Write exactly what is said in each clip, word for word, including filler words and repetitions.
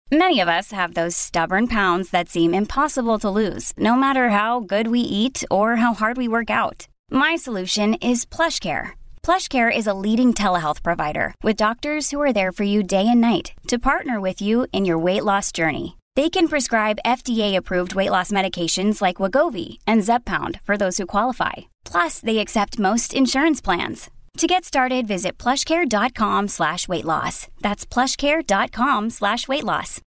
Many of us have those stubborn pounds that seem impossible to lose, no matter how good we eat or how hard we work out. My solution is PlushCare. PlushCare is a leading telehealth provider with doctors who are there for you day and night to partner with you in your weight loss journey. They can prescribe F D A-approved weight loss medications like Wegovy and Zepbound for those who qualify. Plus, they accept most insurance plans. To get started, visit plushcare.com slash weight loss. That's plushcare.com slash weight loss.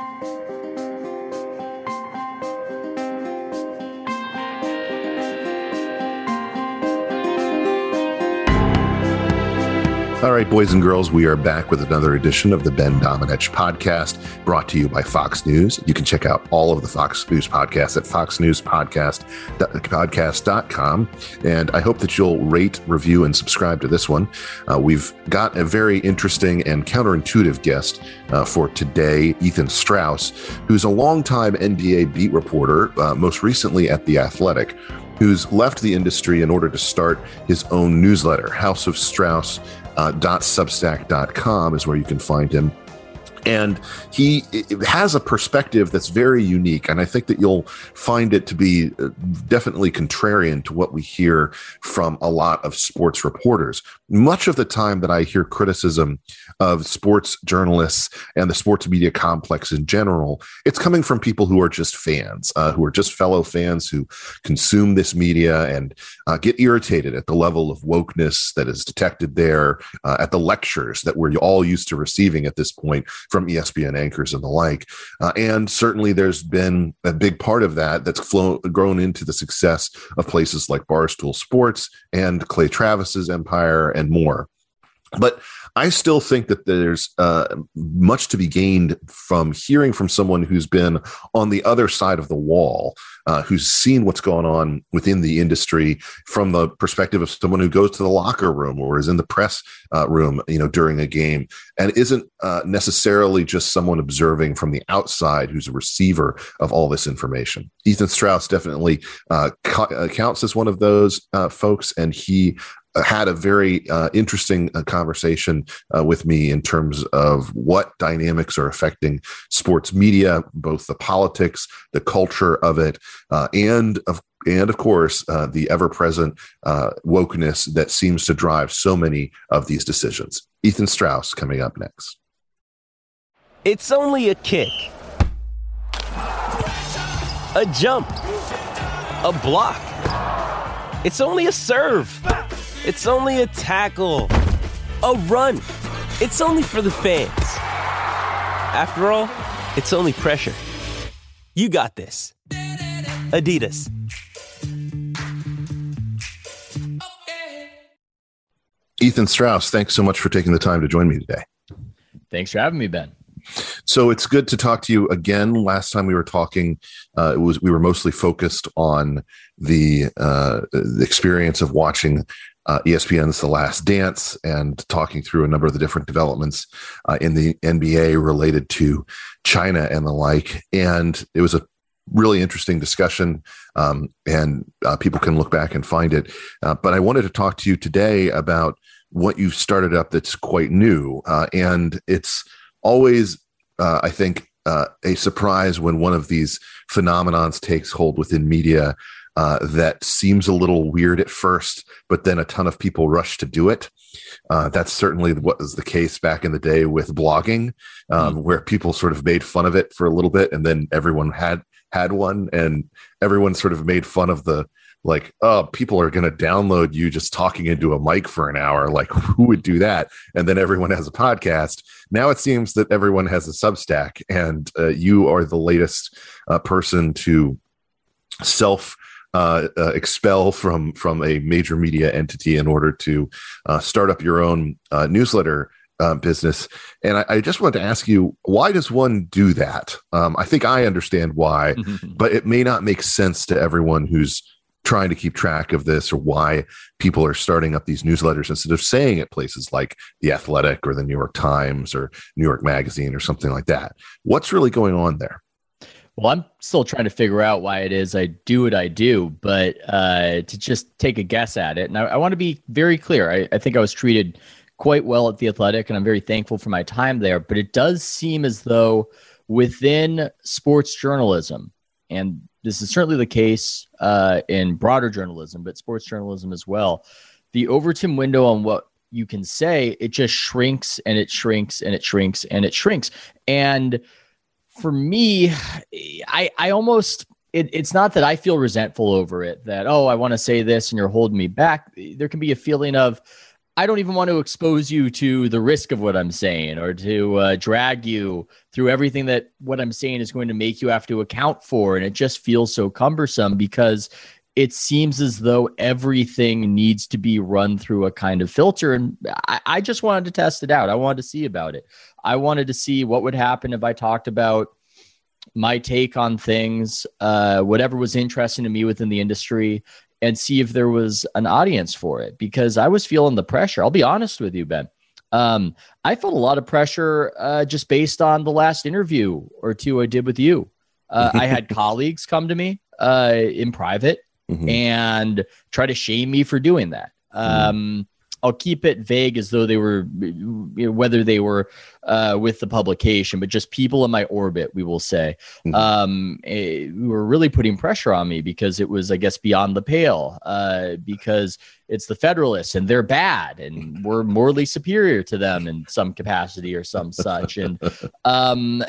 All right, boys and girls, we are back with another edition of the Ben Domenech podcast, brought to you by Fox News. You can check out all of the Fox News podcasts at fox news podcast dot com. And I hope that you'll rate, review, and subscribe to this one. Uh, we've got a very interesting and counterintuitive guest uh, for today, Ethan Strauss, who's a longtime N B A beat reporter, uh, most recently at The Athletic, who's left the industry in order to start his own newsletter. House of Strauss Uh, .substack dot com is where you can find him. And he has a perspective that's very unique. And I think that you'll find it to be definitely contrarian to what we hear from a lot of sports reporters. Much of the time that I hear criticism of sports journalists and the sports media complex in general, it's coming from people who are just fans, uh, who are just fellow fans who consume this media and uh, get irritated at the level of wokeness that is detected there, uh, at the lectures that we're all used to receiving at this point from E S P N anchors and the like. Uh, and certainly there's been a big part of that that's flown, grown into the success of places like Barstool Sports and Clay Travis's empire and more. But I still think that there's uh, much to be gained from hearing from someone who's been on the other side of the wall, uh, who's seen what's going on within the industry from the perspective of someone who goes to the locker room or is in the press uh, room, you know, during a game, and isn't uh, necessarily just someone observing from the outside who's a receiver of all this information. Ethan Strauss definitely uh, ca- counts as one of those uh, folks, and he had a very uh, interesting uh, conversation uh, with me in terms of what dynamics are affecting sports media, both the politics, the culture of it, uh, and of and of course uh, the ever-present uh, wokeness that seems to drive so many of these decisions. Ethan Strauss coming up next. It's only a kick, a jump, a block. It's only a serve. It's only a tackle, a run. It's only for the fans. After all, it's only pressure. You got this. Adidas. Ethan Strauss, thanks so much for taking the time to join me today. Thanks for having me, Ben. So it's good to talk to you again. Last time we were talking, uh, it was we were mostly focused on the, uh, the experience of watching Uh, E S P N's The Last Dance and talking through a number of the different developments uh, in the N B A related to China and the like. And it was a really interesting discussion, um, and uh, people can look back and find it. Uh, but I wanted to talk to you today about what you've started up that's quite new. Uh, and it's always, uh, I think, uh, a surprise when one of these phenomenons takes hold within media Uh, that seems a little weird at first, but then a ton of people rush to do it. Uh, that's certainly what was the case back in the day with blogging, um, mm. where people sort of made fun of it for a little bit, and then everyone had had one, and everyone sort of made fun of the, like, oh, people are going to download you just talking into a mic for an hour. Like, who would do that? And then everyone has a podcast. Now it seems that everyone has a Substack, and uh, you are the latest uh, person to self Uh, uh, expel from from a major media entity in order to uh, start up your own uh, newsletter uh, business. And I, I just wanted to ask you, why does one do that? Um, I think I understand why, but it may not make sense to everyone who's trying to keep track of this, or why people are starting up these newsletters instead of saying at places like The Athletic or the New York Times or New York Magazine or something like that. What's really going on there? Well, I'm still trying to figure out why it is I do what I do, but uh, to just take a guess at it. And I, I want to be very clear. I, I think I was treated quite well at The Athletic, and I'm very thankful for my time there. But it does seem as though within sports journalism, and this is certainly the case uh, in broader journalism, but sports journalism as well, the Overton window on what you can say, it just shrinks and it shrinks and it shrinks and it shrinks. And for me, I, I almost, it, it's not that I feel resentful over it, that, oh, I want to say this and you're holding me back. There can be a feeling of, I don't even want to expose you to the risk of what I'm saying, or to uh, drag you through everything that what I'm saying is going to make you have to account for. And it just feels so cumbersome because it seems as though everything needs to be run through a kind of filter. And I, I just wanted to test it out. I wanted to see about it. I wanted to see what would happen if I talked about my take on things, uh, whatever was interesting to me within the industry, and see if there was an audience for it, because I was feeling the pressure. I'll be honest with you, Ben. Um, I felt a lot of pressure uh, just based on the last interview or two I did with you. Uh, I had colleagues come to me uh, in private mm-hmm. and try to shame me for doing that. Um, mm-hmm. I'll keep it vague as though they were, you know, whether they were uh, with the publication, but just people in my orbit, we will say, mm-hmm. um, eh, were really putting pressure on me because it was, I guess, beyond the pale, uh, because it's the Federalists and they're bad and we're morally superior to them in some capacity or some such. And um,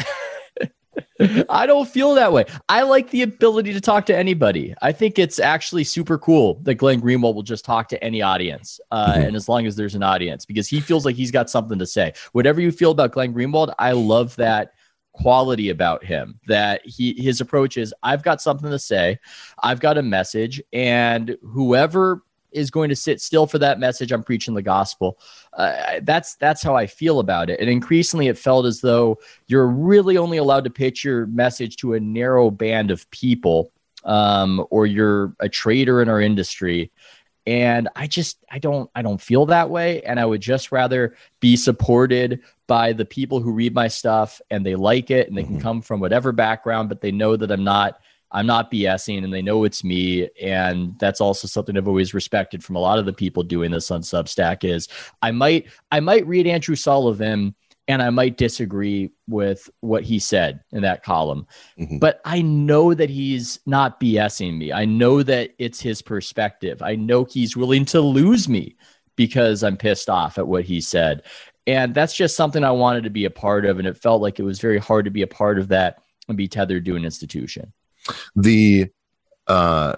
I don't feel that way. I like the ability to talk to anybody. I think it's actually super cool that Glenn Greenwald will just talk to any audience. Uh, mm-hmm. And as long as there's an audience, because he feels like he's got something to say. Whatever you feel about Glenn Greenwald, I love that quality about him, that he, his approach is, I've got something to say. I've got a message, and whoever is going to sit still for that message, I'm preaching the gospel. Uh, that's that's how I feel about it. And increasingly, it felt as though you're really only allowed to pitch your message to a narrow band of people, um, or you're a trader in our industry. And I just I don't I don't feel that way. And I would just rather be supported by the people who read my stuff and they like it, and they can come from whatever background, but they know that I'm not. I'm not BSing, and they know it's me. And that's also something I've always respected from a lot of the people doing this on Substack is I might, I might read Andrew Sullivan and I might disagree with what he said in that column, mm-hmm. but I know that he's not BSing me. I know that it's his perspective. I know he's willing to lose me because I'm pissed off at what he said. And that's just something I wanted to be a part of. And it felt like it was very hard to be a part of that and be tethered to an institution. The uh,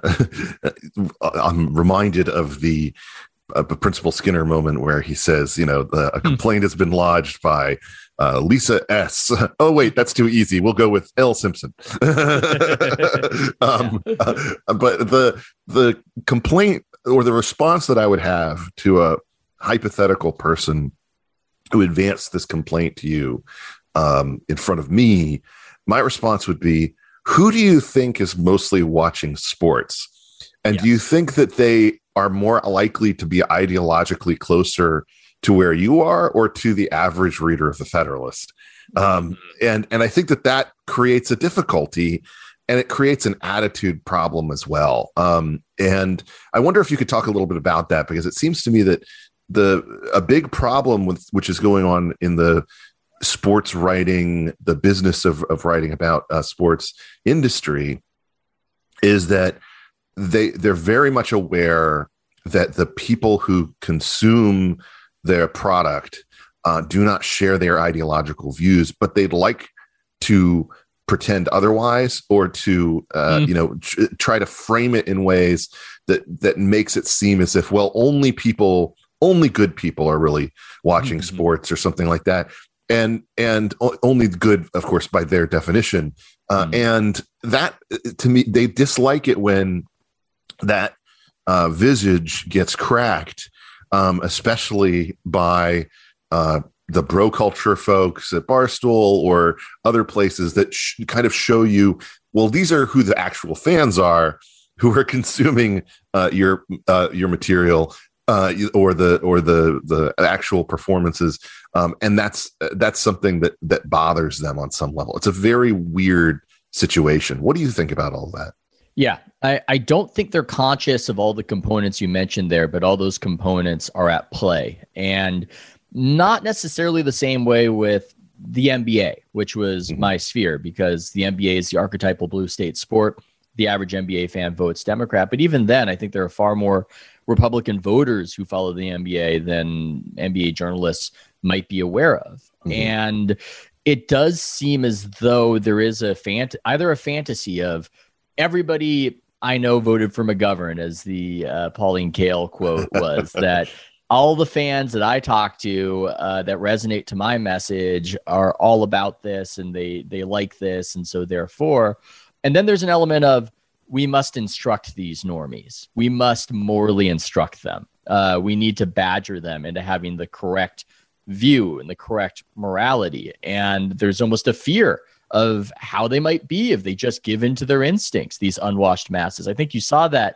I'm reminded of the uh, Principal Skinner moment where he says, you know, the, a complaint has been lodged by uh, Lisa S. Oh, wait, that's too easy. We'll go with L. Simpson. um, uh, but the the complaint or the response that I would have to a hypothetical person who advanced this complaint to you um, in front of me, my response would be, who do you think is mostly watching sports? And yes. do you think that they are more likely to be ideologically closer to where you are or to the average reader of the Federalist? Um, and, and I think that that creates a difficulty, and it creates an attitude problem as well. Um, and I wonder if you could talk a little bit about that, because it seems to me that the a big problem with which is going on in the sports writing, the business of, of writing about uh, sports industry, is that they they're very much aware that the people who consume their product uh, do not share their ideological views, but they'd like to pretend otherwise, or to uh, mm. you know tr- try to frame it in ways that that makes it seem as if, well, only people, only good people are really watching mm-hmm. sports or something like that. And and only good, of course, by their definition. Uh, mm. And that, to me, they dislike it when that uh, visage gets cracked, um, especially by uh, the bro culture folks at Barstool or other places that sh- kind of show you, well, these are who the actual fans are who are consuming uh, your uh, your material. Uh, or the or the the actual performances, um, and that's that's something that that bothers them on some level. It's a very weird situation. What do you think about all that? Yeah, I, I don't think they're conscious of all the components you mentioned there, but all those components are at play, and not necessarily the same way with the N B A, which was mm-hmm. my sphere, because the N B A is the archetypal blue state sport. The average N B A fan votes Democrat. But even then, I think there are far more Republican voters who follow the N B A than N B A journalists might be aware of. Mm-hmm. And it does seem as though there is a fant- either a fantasy of everybody I know voted for McGovern, as the uh, Pauline Kael quote was, that all the fans that I talk to uh, that resonate to my message are all about this, and they they like this, and so therefore. And then there's an element of, we must instruct these normies. We must morally instruct them. Uh, we need to badger them into having the correct view and the correct morality. And there's almost a fear of how they might be if they just give in to their instincts, these unwashed masses. I think you saw that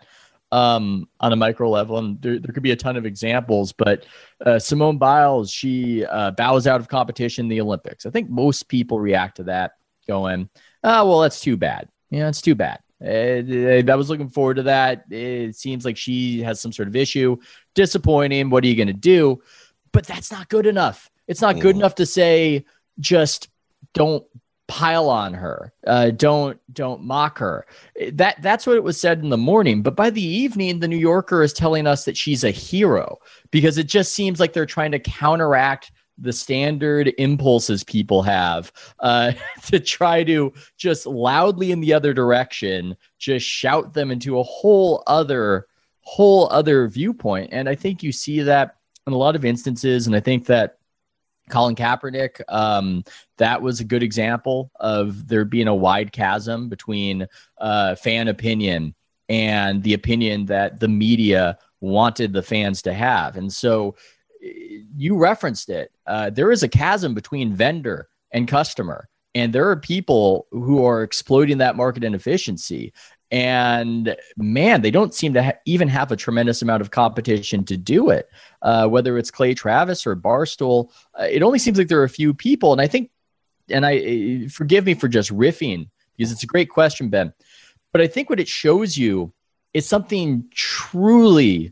um, on a micro level, and there, there could be a ton of examples, but uh, Simone Biles, she uh, bows out of competition in the Olympics. I think most people react to that going, oh, well, that's too bad. Yeah, it's too bad. Uh, I was looking forward to that. It seems like she has some sort of issue. Disappointing. What are you going to do? But that's not good enough. It's not good mm. enough to say, just don't pile on her. Uh, don't don't mock her. That that's what it was said in the morning. But by the evening, the New Yorker is telling us that she's a hero, because it just seems like they're trying to counteract the standard impulses people have uh, to try to just loudly in the other direction, just shout them into a whole other whole other viewpoint. And I think you see that in a lot of instances. And I think that Colin Kaepernick, um, that was a good example of there being a wide chasm between uh, fan opinion and the opinion that the media wanted the fans to have. And so you referenced it. Uh, there is a chasm between vendor and customer, and there are people who are exploiting that market inefficiency. And man, they don't seem to ha- even have a tremendous amount of competition to do it. Uh, whether it's Clay Travis or Barstool, uh, it only seems like there are a few people. And I think, and I uh, forgive me for just riffing, because it's a great question, Ben, but I think what it shows you is something truly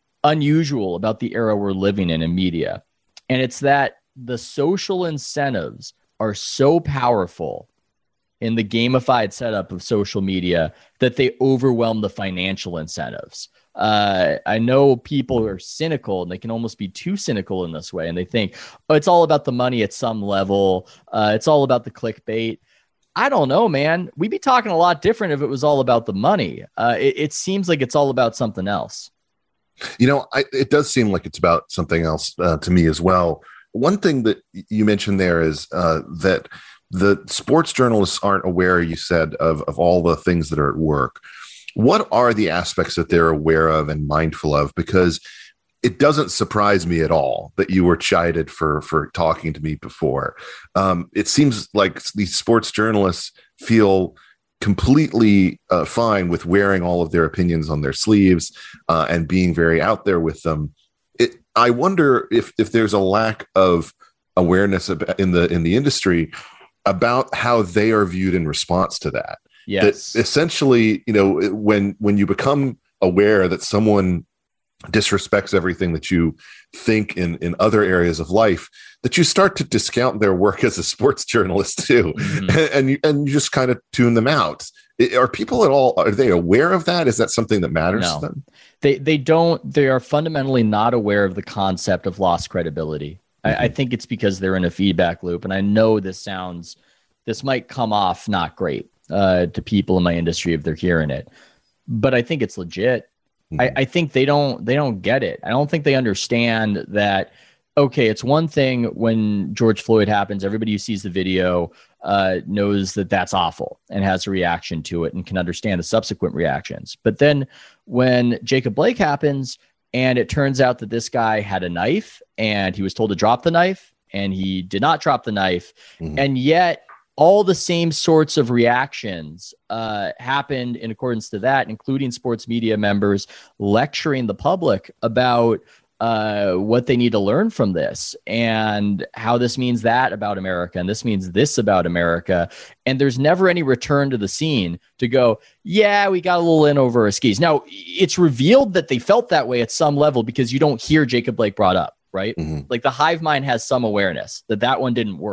unusual about the era we're living in in media. And it's that the social incentives are so powerful in the gamified setup of social media that they overwhelm the financial incentives. Uh, I know people are cynical, and they can almost be too cynical in this way. And they think, oh, it's all about the money at some level. Uh, it's all about the clickbait. I don't know, man. We'd be talking a lot different if it was all about the money. Uh, it, it seems like it's all about something else. You know, I, it does seem like it's about something else uh, to me as well. One thing that you mentioned there is uh, that the sports journalists aren't aware, you said, of, of all the things that are at work. What are the aspects that they're aware of and mindful of? Because it doesn't surprise me at all that you were chided for, for talking to me before. Um, it seems like these sports journalists feel completely uh, fine with wearing all of their opinions on their sleeves uh, and being very out there with them. It, I wonder if if there's a lack of awareness about, in the in the industry about how they are viewed in response to that. Yes. That essentially, you know, when when you become aware that someone disrespects everything that you think in, in other areas of life, that you start to discount their work as a sports journalist too. Mm-hmm. And, and you and you just kind of tune them out. Are people at all, are they aware of that? Is that something that matters no. to them? They they don't, they are fundamentally not aware of the concept of lost credibility. Mm-hmm. I, I think it's because they're in a feedback loop. And I know this sounds, this might come off not great uh, to people in my industry if they're hearing it, but I think it's legit. Mm-hmm. I, I think they don't they don't get it. I don't think they understand that, okay, it's one thing when George Floyd happens, everybody who sees the video uh, knows that that's awful and has a reaction to it and can understand the subsequent reactions. But then when Jacob Blake happens and it turns out that this guy had a knife and he was told to drop the knife and he did not drop the knife, mm-hmm. and yet all the same sorts of reactions uh, happened in accordance to that, including sports media members lecturing the public about uh, what they need to learn from this and how this means that about America and this means this about America. And there's never any return to the scene to go, yeah, we got a little in over our skis. Now, it's revealed that they felt that way at some level because you don't hear Jacob Blake brought up, right? Mm-hmm. Like the hive mind has some awareness that that one didn't work.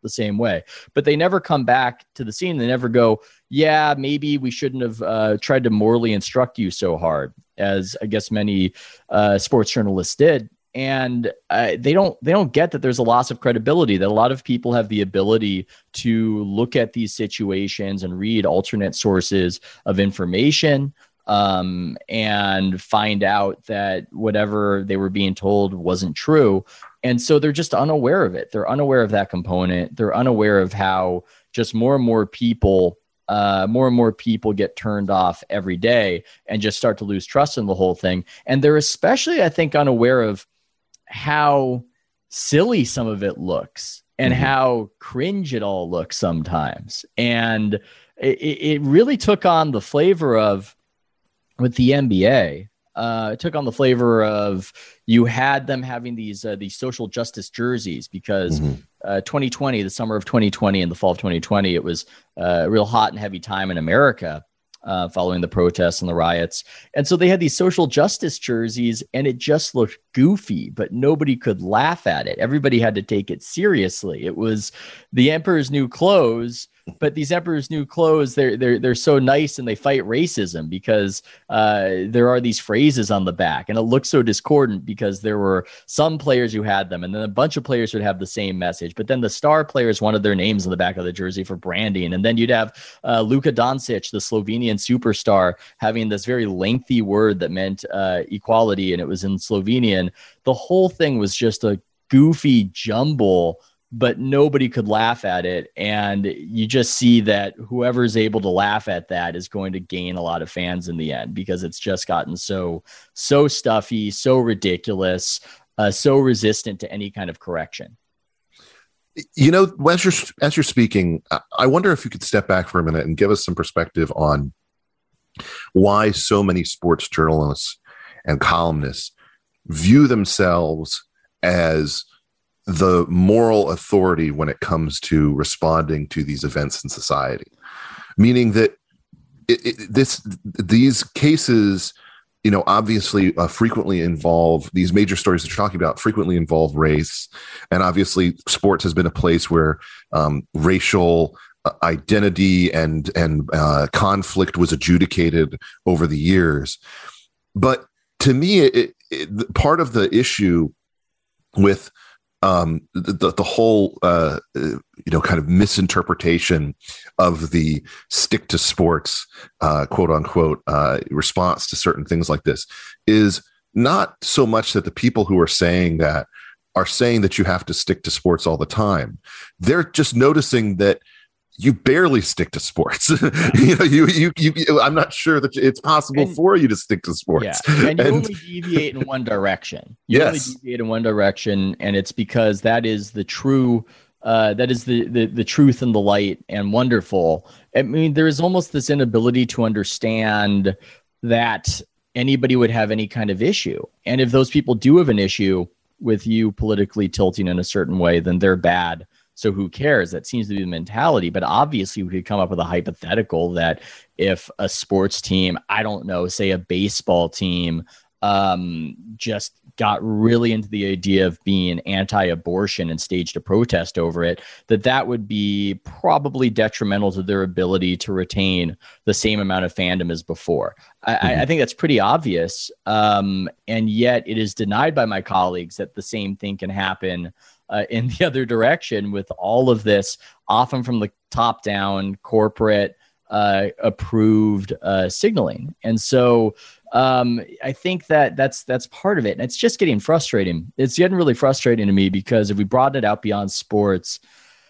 the same way. But they never come back to the scene. They never go, yeah, maybe we shouldn't have uh, tried to morally instruct you so hard, as I guess many uh, sports journalists did. And uh, they don't they don't get that there's a loss of credibility, that a lot of people have the ability to look at these situations and read alternate sources of information um, and find out that whatever they were being told wasn't true. And so they're just unaware of it. They're unaware of that component. They're unaware of how just more and more people Uh, more and more people get turned off every day and just start to lose trust in the whole thing. And they're especially, I think, unaware of how silly some of it looks and mm-hmm. how cringe it all looks sometimes. And it, it really took on the flavor of, with the N B A, uh, it took on the flavor of, you had them having these uh, these social justice jerseys because mm-hmm. uh, twenty twenty, the summer of twenty twenty and the fall of twenty twenty, it was uh, a real hot and heavy time in America uh, following the protests and the riots. And so they had these social justice jerseys, and it just looked goofy, but nobody could laugh at it. Everybody had to take it seriously. It was the Emperor's New Clothes. But these Emperor's New Clothes, they're they're they're so nice, and they fight racism because uh, there are these phrases on the back, and it looks so discordant because there were some players who had them, and then a bunch of players would have the same message. But then the star players wanted their names on the back of the jersey for branding, and then you'd have uh, Luka Doncic, the Slovenian superstar, having this very lengthy word that meant uh, equality, and it was in Slovenian. The whole thing was just a goofy jumble, but nobody could laugh at it. And you just see that whoever's able to laugh at that is going to gain a lot of fans in the end, because it's just gotten so, so stuffy, so ridiculous, uh, so resistant to any kind of correction. You know, as you're, as you're speaking, I wonder if you could step back for a minute and give us some perspective on why so many sports journalists and columnists view themselves as the moral authority when it comes to responding to these events in society, meaning that it, it, this these cases, you know, obviously uh, frequently involve these major stories that you're talking about frequently involve race, and obviously sports has been a place where um, racial identity and and uh, conflict was adjudicated over the years. But to me, it, it, part of the issue with Um, the the whole uh, you know kind of misinterpretation of the stick to sports uh, quote unquote uh, response to certain things like this is not so much that the people who are saying that are saying that you have to stick to sports all the time. They're just noticing that you barely stick to sports. you know, you, you, you, I'm not sure that it's possible and, for you to stick to sports. Yeah. And you and, only deviate in one direction. You yes. only deviate in one direction. And it's because that is the true, uh, that is the, the, the truth and the light and wonderful. I mean, there is almost this inability to understand that anybody would have any kind of issue. And if those people do have an issue with you politically tilting in a certain way, then they're bad. So who cares? That seems to be the mentality. But obviously we could come up with a hypothetical that if a sports team, I don't know, say a baseball team, um, just got really into the idea of being anti-abortion and staged a protest over it, that that would be probably detrimental to their ability to retain the same amount of fandom as before. I, mm-hmm. I think that's pretty obvious. Um, and yet it is denied by my colleagues that the same thing can happen Uh, in the other direction with all of this, often from the top down, corporate uh, approved uh, signaling. And so um, I think that that's that's part of it. And it's just getting frustrating. It's getting really frustrating to me because if we broaden it out beyond sports,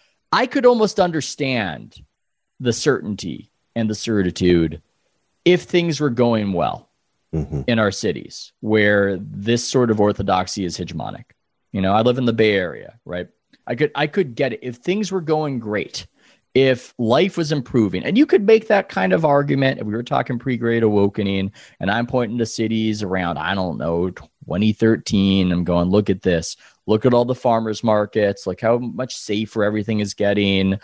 I could almost understand the certainty and the certitude if things were going well mm-hmm. in our cities where this sort of orthodoxy is hegemonic. You know, I live in the Bay Area, right? I could I could get it if things were going great, if life was improving. And you could make that kind of argument if we were talking pre-Great Awakening, and I'm pointing to cities around, I don't know, twenty thirteen. I'm going, look at this. Look at all the farmers markets. Look how much safer everything is getting.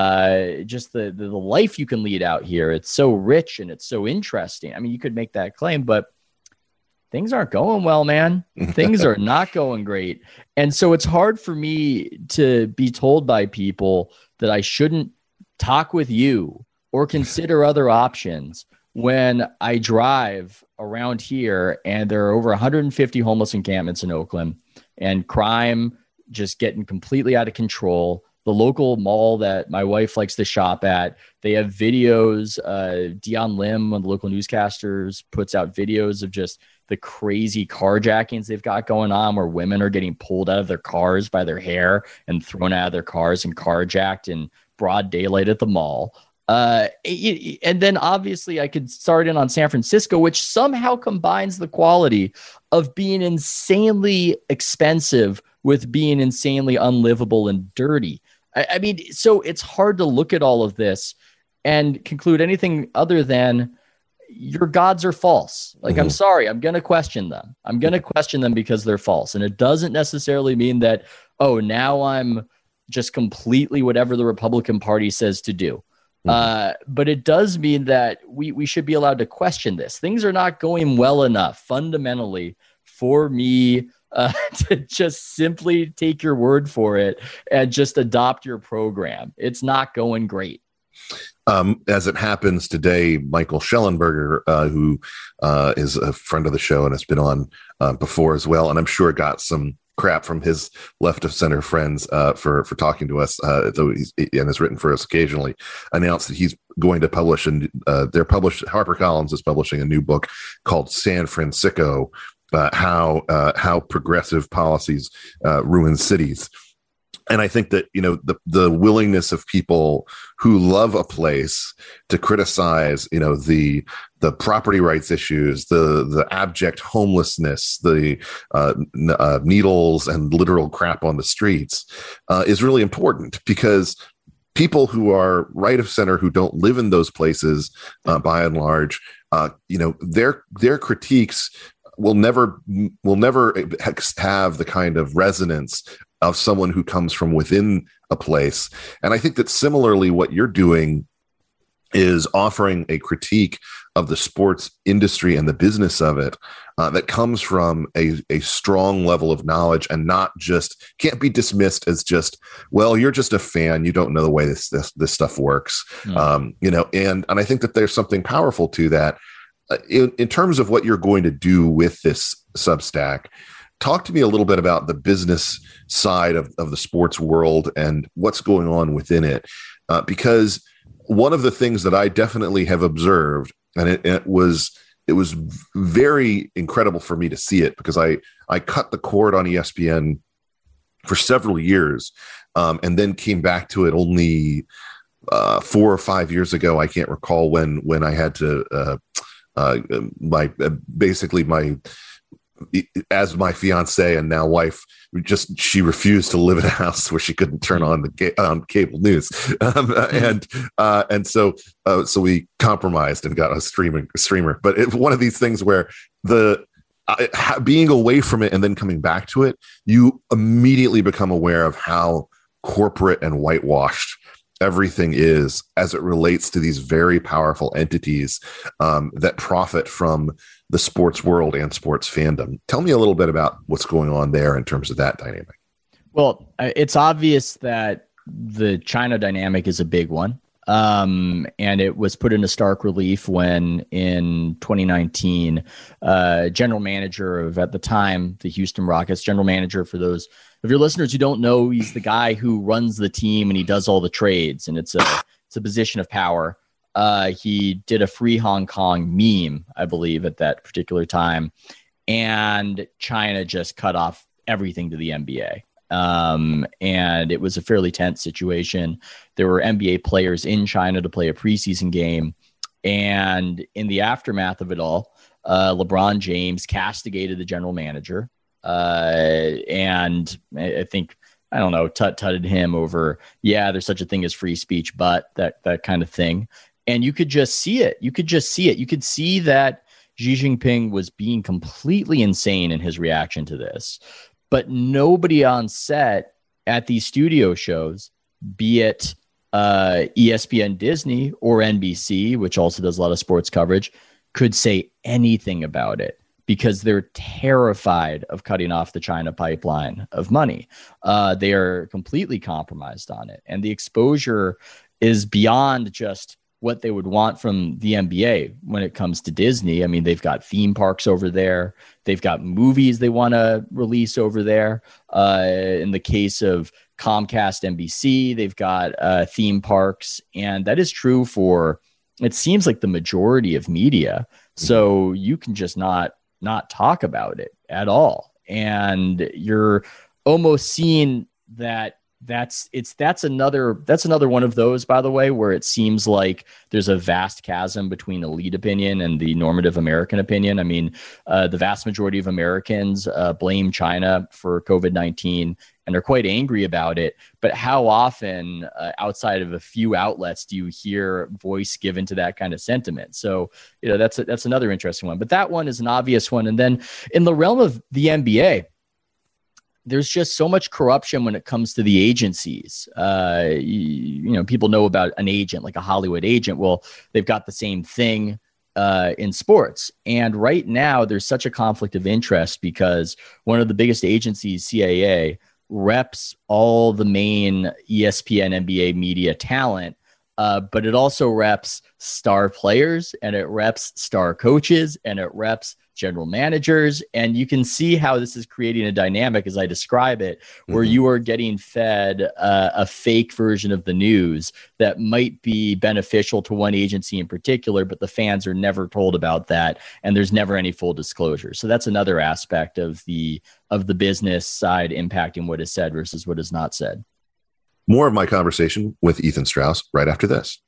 Uh, just the, the the life you can lead out here. It's so rich and it's so interesting. I mean, you could make that claim, but things aren't going well, man. Things are not going great. And so it's hard for me to be told by people that I shouldn't talk with you or consider other options when I drive around here and there are over one hundred fifty homeless encampments in Oakland and crime just getting completely out of control. The local mall that my wife likes to shop at, they have videos. Uh, Dion Lim, one of the local newscasters, puts out videos of just the crazy carjackings they've got going on where women are getting pulled out of their cars by their hair and thrown out of their cars and carjacked in broad daylight at the mall. Uh, it, and then obviously I could start in on San Francisco, which somehow combines the quality of being insanely expensive with being insanely unlivable and dirty. I, I mean, so it's hard to look at all of this and conclude anything other than your gods are false. Like, mm-hmm. I'm sorry, I'm going to question them. I'm going to question them because they're false. And it doesn't necessarily mean that, oh, now I'm just completely whatever the Republican Party says to do. Mm-hmm. Uh, but it does mean that we, we should be allowed to question this. Things are not going well enough fundamentally for me uh, to just simply take your word for it and just adopt your program. It's not going great. Um, as it happens today, Michael Schellenberger, uh, who uh, is a friend of the show and has been on uh, before as well, and I'm sure got some crap from his left of center friends uh, for for talking to us, uh, though he's and has written for us occasionally, announced that he's going to publish, and uh, they're published. HarperCollins is publishing a new book called San Francisco, uh, how uh, how progressive policies uh, ruin cities. And I think that, you know, the, the willingness of people who love a place to criticize, you know, the the property rights issues, the the abject homelessness, the uh, n- uh, needles and literal crap on the streets uh, is really important, because people who are right of center, who don't live in those places, uh, by and large, uh, you know, their their critiques will never will never have the kind of resonance of someone who comes from within a place. And I think that similarly, what you're doing is offering a critique of the sports industry and the business of it uh, that comes from a, a strong level of knowledge, and not just can't be dismissed as just, well, you're just a fan, you don't know the way this this, this stuff works. Mm. Um, you know, and and I think that there's something powerful to that. Uh, in, in terms of what you're going to do with this Substack, talk to me a little bit about the business side of, of the sports world and what's going on within it. Uh, because one of the things that I definitely have observed, and it, it was it was very incredible for me to see it, because I, I cut the cord on E S P N for several years um, and then came back to it only uh, four or five years ago. I can't recall when when I had to uh, uh, my uh, basically my as my fiance and now wife, just she refused to live in a house where she couldn't turn on the ga- um, cable news, um, and uh, and so uh, so we compromised and got a streaming streamer. But it's one of these things where the uh, being away from it and then coming back to it, you immediately become aware of how corporate and whitewashed everything is as it relates to these very powerful entities um, that profit from the sports world and sports fandom. Tell me a little bit about what's going on there in terms of that dynamic. Well, it's obvious that the China dynamic is a big one. Um, and it was put into stark relief when in twenty nineteen, uh, general manager of, at the time, the Houston Rockets, general manager, for those of your listeners who don't know, he's the guy who runs the team and he does all the trades, and it's a, it's a position of power. Uh, he did a free Hong Kong meme, I believe, at that particular time. And China just cut off everything to the N B A. Um, and it was a fairly tense situation. There were N B A players in China to play a preseason game. And in the aftermath of it all, uh, LeBron James castigated the general manager. Uh, and I think, I don't know, tut-tutted him over, yeah, there's such a thing as free speech, but that, that kind of thing. And you could just see it. You could just see it. You could see that Xi Jinping was being completely insane in his reaction to this. But nobody on set at these studio shows, be it uh, E S P N Disney or N B C, which also does a lot of sports coverage, could say anything about it, because they're terrified of cutting off the China pipeline of money. Uh, they are completely compromised on it. And the exposure is beyond just what they would want from the N B A when it comes to Disney. I mean, they've got theme parks over there. They've got movies they want to release over there. Uh, in the case of Comcast N B C, they've got uh, theme parks. And that is true for, it seems like the majority of media. So you can just not, not talk about it at all. And you're almost seeing that that's it's that's another that's another one of those, by the way, where it seems like there's a vast chasm between elite opinion and the normative American opinion. I mean, uh, the vast majority of Americans uh, blame China for COVID nineteen and are quite angry about it. But how often uh, outside of a few outlets do you hear voice given to that kind of sentiment? So, you know, that's a, that's another interesting one. But that one is an obvious one. And then in the realm of the N B A, there's just so much corruption when it comes to the agencies. Uh, you, you know, people know about an agent, like a Hollywood agent. Well, they've got the same thing uh, in sports. And right now there's such a conflict of interest because one of the biggest agencies, C A A, reps all the main E S P N N B A media talent. Uh, but it also reps star players, and it reps star coaches, and it reps general managers. And you can see how this is creating a dynamic, as I describe it, where mm-hmm. you are getting fed uh, a fake version of the news that might be beneficial to one agency in particular, but the fans are never told about that, and there's never any full disclosure. So that's another aspect of the of the business side impacting what is said versus what is not said. More of my conversation with Ethan Strauss right after this.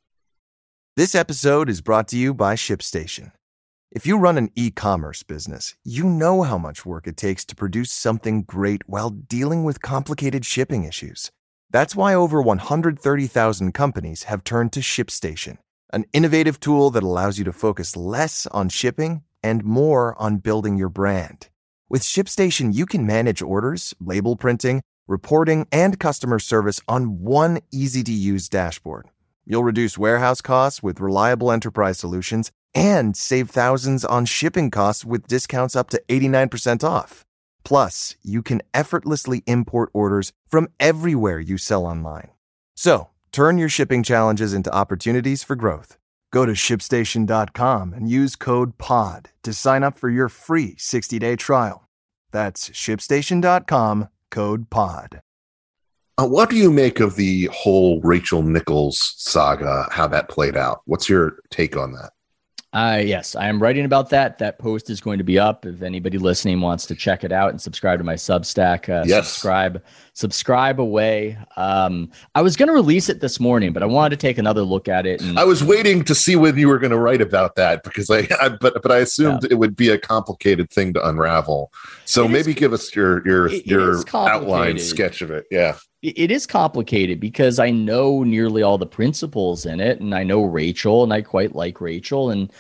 This episode is brought to you by ShipStation. If you run an e-commerce business, you know how much work it takes to produce something great while dealing with complicated shipping issues. That's why over one hundred thirty thousand companies have turned to ShipStation, an innovative tool that allows you to focus less on shipping and more on building your brand. With ShipStation, you can manage orders, label printing, reporting, and customer service on one easy-to-use dashboard. You'll reduce warehouse costs with reliable enterprise solutions and save thousands on shipping costs with discounts up to eighty-nine percent off. Plus, you can effortlessly import orders from everywhere you sell online. So, turn your shipping challenges into opportunities for growth. Go to ship station dot com and use code P O D to sign up for your free sixty-day trial. That's ship station dot com, code P O D. Uh, what do you make of the whole Rachel Nichols saga, how that played out? What's your take on that? Uh, yes, I am writing about that. That post is going to be up. If anybody listening wants to check it out and subscribe to my Substack, uh, yes. subscribe, subscribe away. Um, I was going to release it this morning, but I wanted to take another look at it. And, I was waiting to see when you were going to write about that because I, I but but I assumed yeah. it would be a complicated thing to unravel. So it maybe is, give us your your it, your it outline sketch of it. Yeah. It is complicated because I know nearly all the principals in it, and I know Rachel, and I quite like Rachel. And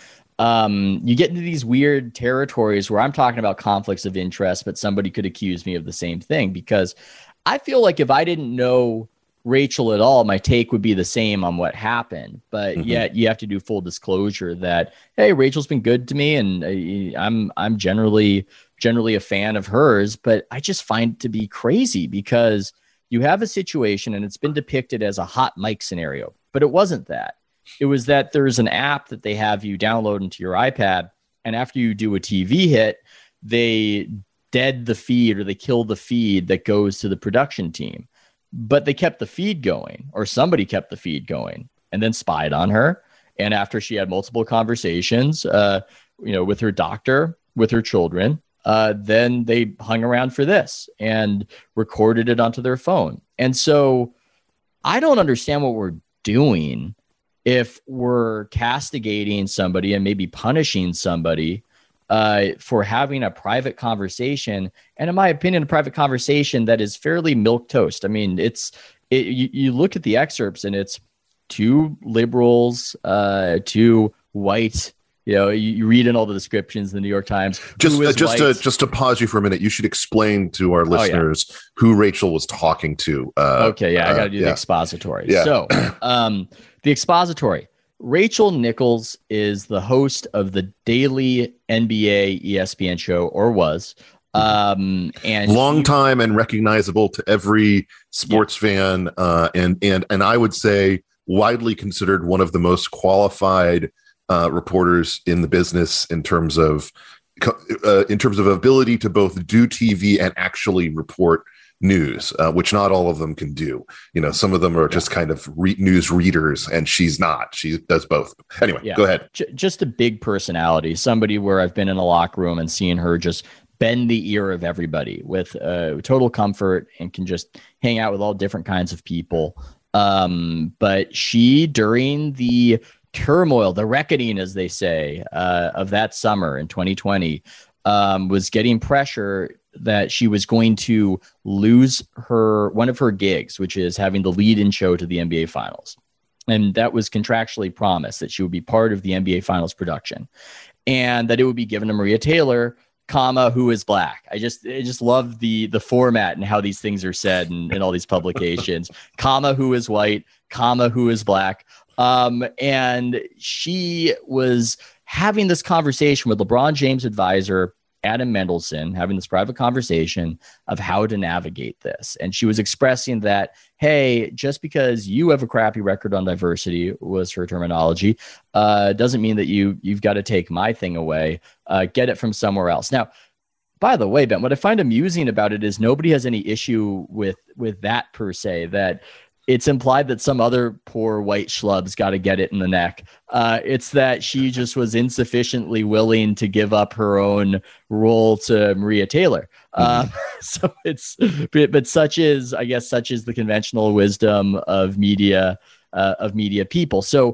um, you get into these weird territories where I'm talking about conflicts of interest, but somebody could accuse me of the same thing, because I feel like if I didn't know Rachel at all, my take would be the same on what happened. But mm-hmm. yet you have to do full disclosure that, hey, Rachel's been good to me, and uh, I'm I'm generally generally a fan of hers. But I just find it to be crazy because you have a situation, and it's been depicted as a hot mic scenario, but it wasn't that. It was that there's an app that they have you download into your iPad, and after you do a T V hit, they dead the feed or they kill the feed that goes to the production team. But they kept the feed going, or somebody kept the feed going, and then spied on her. And after she had multiple conversations, uh, you know, with her doctor, with her children, Uh, then they hung around for this and recorded it onto their phone. And so I don't understand what we're doing if we're castigating somebody and maybe punishing somebody uh, for having a private conversation. And in my opinion, a private conversation that is fairly milquetoast. I mean, it's it, you, you look at the excerpts and it's two liberals, uh, two white. You know, you, you read in all the descriptions in the New York Times. Just, uh, just to just to pause you for a minute, you should explain to our listeners oh, yeah. who Rachel was talking to. Uh, okay, yeah, I got to do uh, the yeah. expository. Yeah. So, um, the expository. Rachel Nichols is the host of the daily N B A E S P N show, or was. Um, and long she, time and recognizable to every sports yeah. fan, uh, and and and I would say widely considered one of the most qualified uh, reporters in the business in terms of uh, in terms of ability to both do T V and actually report news, uh, which not all of them can do. You know, some of them are yeah. just kind of re- news readers, and she's not. She does both. Anyway, yeah. go ahead. J- just a big personality, somebody where I've been in a locker room and seen her just bend the ear of everybody with uh, total comfort and can just hang out with all different kinds of people. Um, but she, during the turmoil, the reckoning, as they say, uh, of that summer in twenty twenty, um, was getting pressure that she was going to lose her one of her gigs, which is having the lead-in show to the N B A Finals. And that was contractually promised, that she would be part of the N B A Finals production and that it would be given to Maria Taylor, comma, who is black. I just I just love the the format and how these things are said in, in all these publications. Comma, who is white, comma, who is black. Um, and she was having this conversation with LeBron James' advisor, Adam Mendelsohn, having this private conversation of how to navigate this. And she was expressing that, hey, just because you have a crappy record on diversity, was her terminology, uh, doesn't mean that you, you've got to take my thing away, uh, get it from somewhere else. Now, by the way, Ben, what I find amusing about it is nobody has any issue with, with that per se, that it's implied that some other poor white schlub's got to get it in the neck. Uh, it's that she just was insufficiently willing to give up her own role to Maria Taylor. Uh, mm-hmm. So it's, but, but such is, I guess, such is the conventional wisdom of media, uh, of media people. So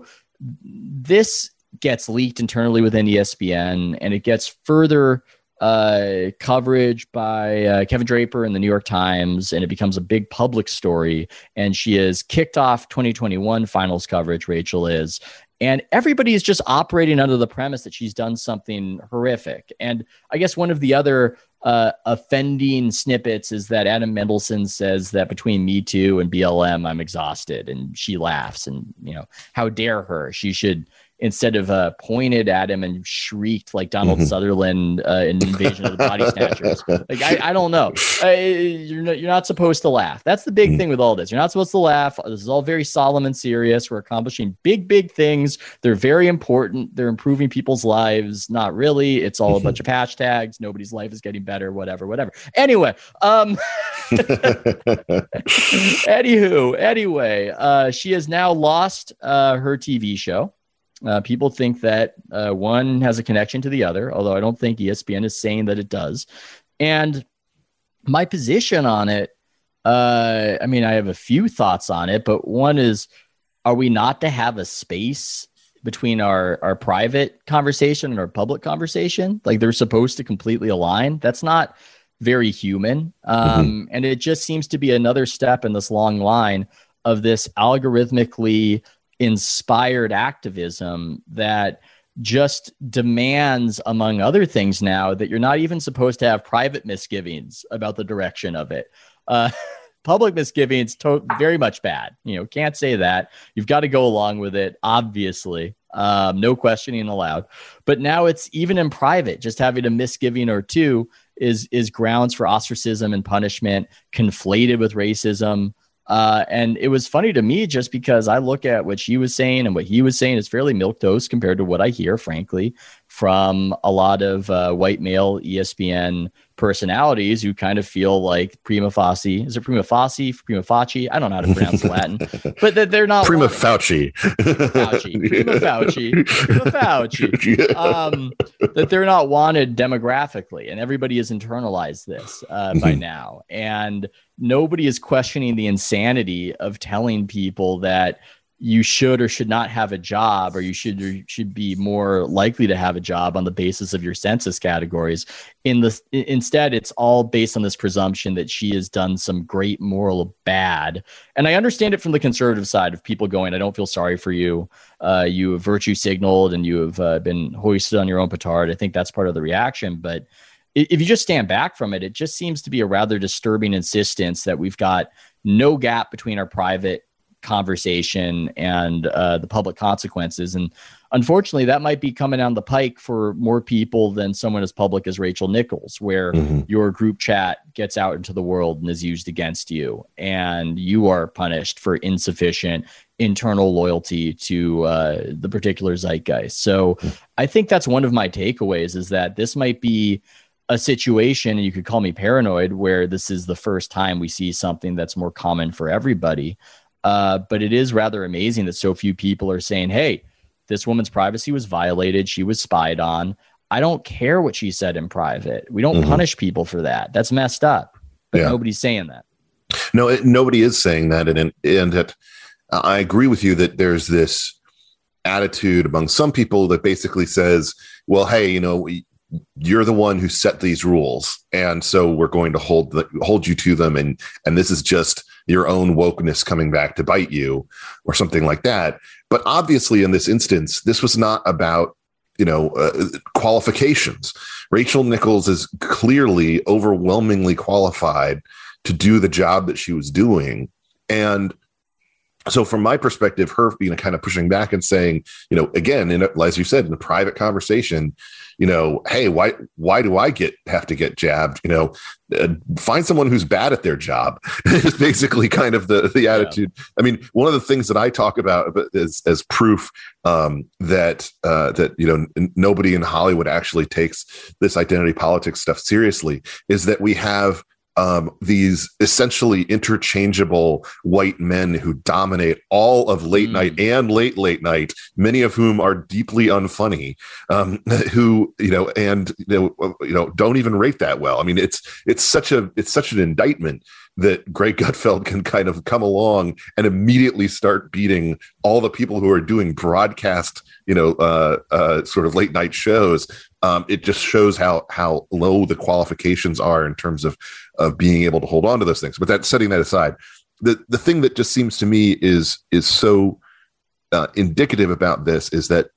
this gets leaked internally within E S P N, and it gets further uh, coverage by uh, Kevin Draper in the New York Times, and it becomes a big public story. And she has kicked off twenty twenty-one finals coverage, Rachel is, and everybody is just operating under the premise that she's done something horrific. And I guess one of the other uh, offending snippets is that Adam Mendelsohn says that between Me Too and B L M, I'm exhausted, and she laughs, and, you know, how dare her? She should, instead of uh, pointed at him and shrieked like Donald mm-hmm. Sutherland uh, in Invasion of the Body Snatchers. Like, I, I don't know. Uh, you're, not, you're not supposed to laugh. That's the big mm-hmm. thing with all this. You're not supposed to laugh. This is all very solemn and serious. We're accomplishing big, big things. They're very important. They're improving people's lives. Not really. It's all a bunch of hashtags. Nobody's life is getting better, whatever, whatever. Anyway. Um, anywho, anyway, uh, she has now lost uh, her T V show. Uh, people think that uh, one has a connection to the other, although I don't think E S P N is saying that it does. And my position on it, uh, I mean, I have a few thoughts on it, but one is, are we not to have a space between our, our private conversation and our public conversation? Like, they're supposed to completely align. That's not very human. Um, mm-hmm. And it just seems to be another step in this long line of this algorithmically inspired activism that just demands, among other things now, that you're not even supposed to have private misgivings about the direction of it. Uh, public misgivings, to- very much bad. You know, can't say that. You've got to go along with it, obviously. Um, no questioning allowed. But now it's even in private, just having a misgiving or two is is grounds for ostracism and punishment, conflated with racism. Uh, and it was funny to me just because I look at what she was saying and what he was saying is fairly milquetoast compared to what I hear, frankly, from a lot of uh, white male E S P N personalities who kind of feel like prima facie. Is it prima facie? Prima facie? I don't know how to pronounce Latin, but that they're not prima facie. Prima facie. Prima facie. Prima facie. Um, that they're not wanted demographically, and everybody has internalized this uh, by now, and nobody is questioning the insanity of telling people that you should or should not have a job, or you should or should be more likely to have a job on the basis of your census categories. In the instead, it's all based on this presumption that she has done some great moral bad. And I understand it from the conservative side of people going, I don't feel sorry for you. Uh, you have virtue signaled and you have uh, been hoisted on your own petard. I think that's part of the reaction. But if you just stand back from it, it just seems to be a rather disturbing insistence that we've got no gap between our private conversation and uh, the public consequences. And unfortunately, that might be coming down the pike for more people than someone as public as Rachel Nichols, where mm-hmm. your group chat gets out into the world and is used against you, and you are punished for insufficient internal loyalty to uh, the particular zeitgeist. So mm-hmm. I think that's one of my takeaways, is that this might be a situation, and you could call me paranoid, where this is the first time we see something that's more common for everybody. Uh, but it is rather amazing that so few people are saying, hey, this woman's privacy was violated. She was spied on. I don't care what she said in private. We don't mm-hmm. punish people for that. That's messed up. But yeah. nobody's saying that. No, it, nobody is saying that. And, and that uh, I agree with you that there's this attitude among some people that basically says, well, hey, you know, we, you're the one who set these rules, and so we're going to hold the, hold you to them, and and this is just your own wokeness coming back to bite you, or something like that. But obviously, in this instance, this was not about, you know, uh, qualifications. Rachel Nichols is clearly overwhelmingly qualified to do the job that she was doing, and so from my perspective, her, you know, kind of pushing back and saying, you know, again, in a, as you said, in a private conversation, you know, hey, why why do I get have to get jabbed? You know, uh, find someone who's bad at their job. Is basically kind of the the attitude. Yeah. I mean, one of the things that I talk about is as proof um, that uh, that you know n- nobody in Hollywood actually takes this identity politics stuff seriously is that we have Um, these essentially interchangeable white men who dominate all of late mm. night and late, late night, many of whom are deeply unfunny, um, who, you know, and, you know, you know, don't even rate that well. I mean, it's, it's such a, it's such an indictment that Greg Gutfeld can kind of come along and immediately start beating all the people who are doing broadcast, you know, uh, uh, sort of late night shows. Um, it just shows how how low the qualifications are in terms of of being able to hold on to those things. But that setting that aside, the the thing that just seems to me is is so uh, indicative about this is that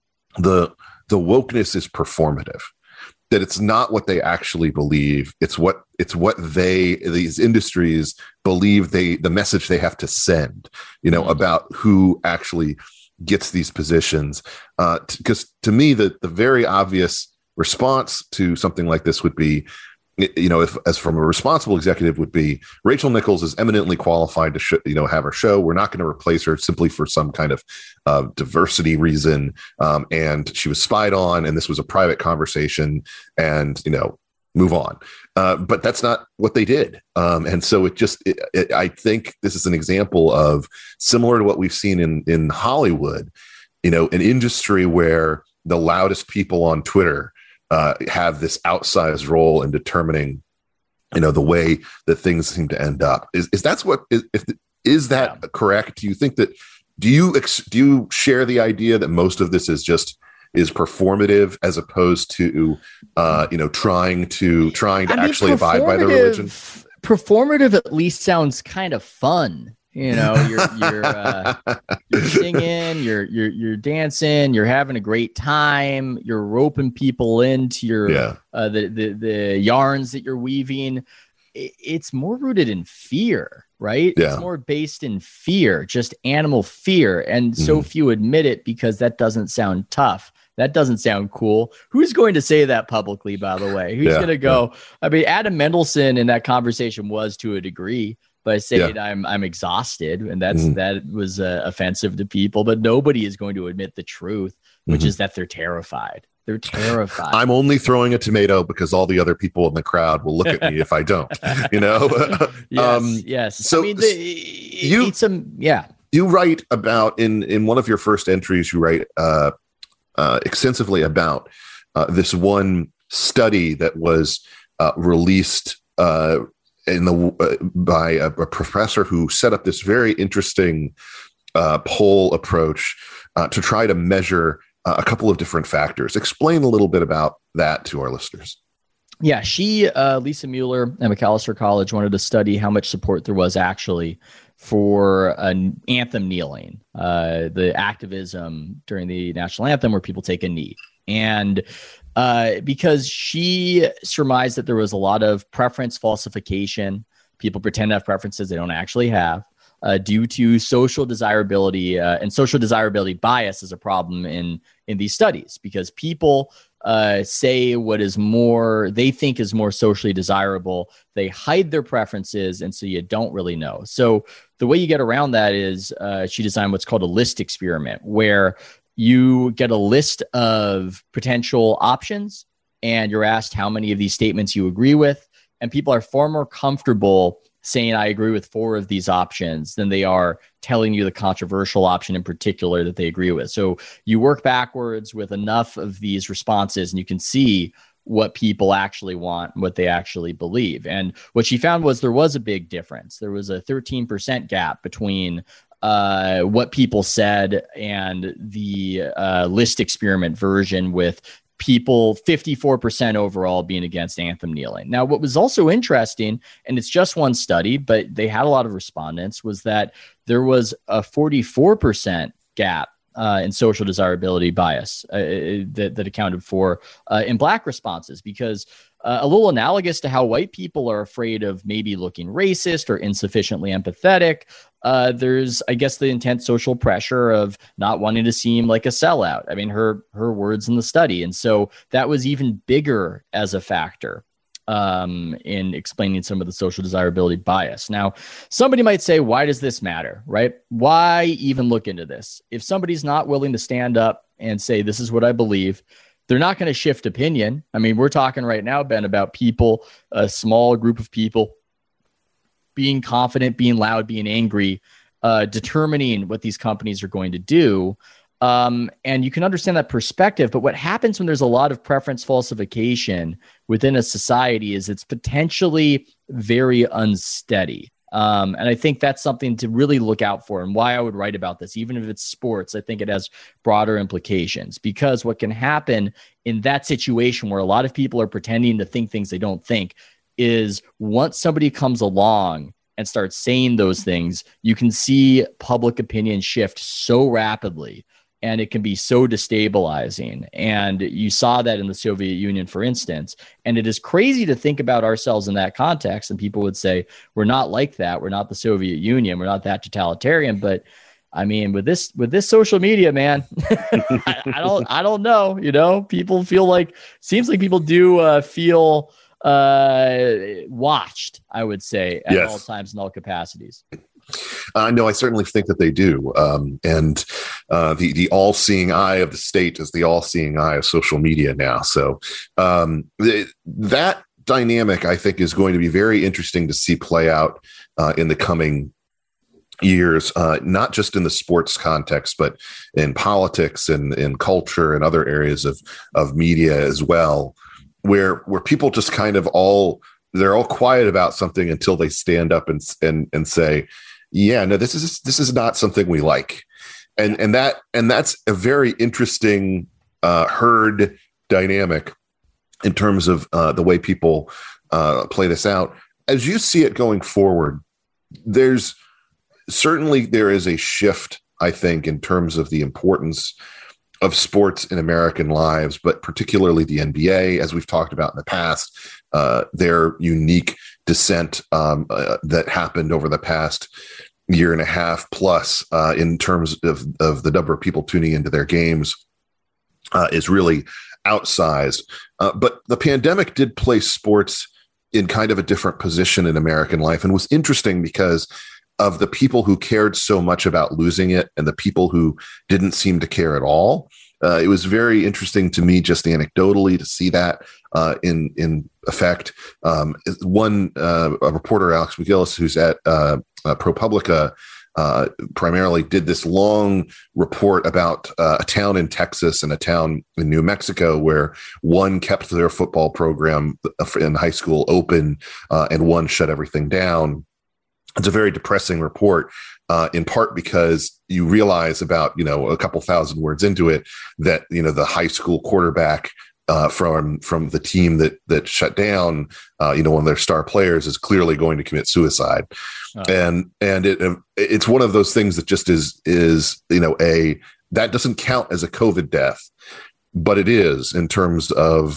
the the wokeness is performative. That it's not what they actually believe. It's what it's what they these industries believe they the message they have to send. You know, about who actually gets these positions, because uh, t- to me the the very obvious response to something like this would be, you know, if as from a responsible executive would be, Rachel Nichols is eminently qualified to sh- you know have her show. We're not going to replace her simply for some kind of uh, diversity reason, um, and she was spied on, and this was a private conversation, and you know, move on. Uh, but that's not what they did. Um, and so it just, it, it, I think this is an example of similar to what we've seen in, in Hollywood, you know, an industry where the loudest people on Twitter uh, have this outsized role in determining, you know, the way that things seem to end up. Is, is that's what, is, if, is that yeah. correct? Do you think that, do you, ex, do you share the idea that most of this is just, is performative as opposed to, uh, you know, trying to trying to I mean, actually abide by the religion? Performative at least sounds kind of fun. You know, you're you're uh, you're singing, you're you're you're dancing, you're having a great time, you're roping people into your yeah. uh, the the the yarns that you're weaving. It's more rooted in fear, right? Yeah. It's more based in fear, just animal fear, and so mm. few admit it because that doesn't sound tough. That doesn't sound cool. Who's going to say that publicly, by the way? Who's yeah, going to go? Yeah. I mean, Adam Mendelsohn in that conversation was to a degree, by saying yeah. I'm I'm exhausted, and that's mm-hmm. that was uh, offensive to people. But nobody is going to admit the truth, which mm-hmm. is that they're terrified. They're terrified. I'm only throwing a tomato because all the other people in the crowd will look at me if I don't. You know. yes. Um, yes. So I mean, the, you some yeah. You write about in in one of your first entries. You write uh, uh, extensively about uh, this one study that was uh, released. Uh, in the uh, by a, a professor who set up this very interesting uh, poll approach uh, to try to measure uh, a couple of different factors. Explain a little bit about that to our listeners. Yeah, she, uh, Lisa Mueller at Macalester College, wanted to study how much support there was actually for an anthem kneeling, uh, the activism during the national anthem where people take a knee. And uh, because she surmised that there was a lot of preference falsification, people pretend to have preferences they don't actually have. uh, due to social desirability uh, and social desirability bias is a problem in, in these studies, because people uh, say what is more, they think is more socially desirable. They hide their preferences. And so you don't really know. So the way you get around that is uh, she designed what's called a list experiment, where you get a list of potential options and you're asked how many of these statements you agree with. And people are far more comfortable saying, I agree with four of these options, than they are telling you the controversial option in particular that they agree with. So you work backwards with enough of these responses and you can see what people actually want, what they actually believe. And what she found was there was a big difference. There was a thirteen percent gap between uh, what people said and the uh, list experiment version, with people fifty-four percent overall being against anthem kneeling. Now, what was also interesting, and it's just one study, but they had a lot of respondents, was that there was a forty-four percent gap uh, in social desirability bias uh, that, that accounted for uh, in Black responses, because uh, a little analogous to how white people are afraid of maybe looking racist or insufficiently empathetic, Uh, there's, I guess, the intense social pressure of not wanting to seem like a sellout. I mean, her her words in the study. And so that was even bigger as a factor um, in explaining some of the social desirability bias. Now, somebody might say, why does this matter, right? Why even look into this? If somebody's not willing to stand up and say, this is what I believe, they're not going to shift opinion. I mean, we're talking right now, Ben, about people, a small group of people being confident, being loud, being angry, uh, determining what these companies are going to do. Um, and you can understand that perspective. But what happens when there's a lot of preference falsification within a society is it's potentially very unsteady. Um, and I think that's something to really look out for, and why I would write about this. Even if it's sports, I think it has broader implications, because what can happen in that situation where a lot of people are pretending to think things they don't think is, once somebody comes along and starts saying those things, you can see public opinion shift so rapidly, and it can be so destabilizing. And you saw that in the Soviet Union, for instance. And it is crazy to think about ourselves in that context. And people would say, we're not like that. We're not the Soviet Union. We're not that totalitarian. But I mean, with this, with this social media, man, I, I don't, I don't know, you know, people feel like, seems like people do uh, feel uh watched, I would say, at yes. all times in all capacities. Uh, no, I certainly think that they do. Um, and uh, the, the all-seeing eye of the state is the all-seeing eye of social media now. So um, th- that dynamic, I think, is going to be very interesting to see play out uh, in the coming years, uh, not just in the sports context, but in politics and in culture and other areas of, of media as well, where where people just kind of all, they're all quiet about something until they stand up and and and say, yeah, no, this is this is not something we like. And and that and that's a very interesting uh, herd dynamic in terms of uh, the way people uh, play this out. As you see it going forward, there's certainly there is a shift, I think, in terms of the importance of sports in American lives, but particularly the N B A, as we've talked about in the past, uh, their unique descent um, uh, that happened over the past year and a half plus uh, in terms of, of the number of people tuning into their games uh, is really outsized. Uh, but the pandemic did place sports in kind of a different position in American life, and was interesting because of the people who cared so much about losing it and the people who didn't seem to care at all. Uh, it was very interesting to me, just anecdotally, to see that uh, in in effect. Um, one uh, a reporter, Alex McGillis, who's at uh, uh, ProPublica, uh, primarily did this long report about uh, a town in Texas and a town in New Mexico where one kept their football program in high school open uh, and one shut everything down. It's a very depressing report, uh, in part because you realize about, you know, a couple thousand words into it that, you know, the high school quarterback uh, from from the team that that shut down, uh, you know, one of their star players is clearly going to commit suicide. Oh. And and it it's one of those things that just is, is you know, a that doesn't count as a COVID death, but it is in terms of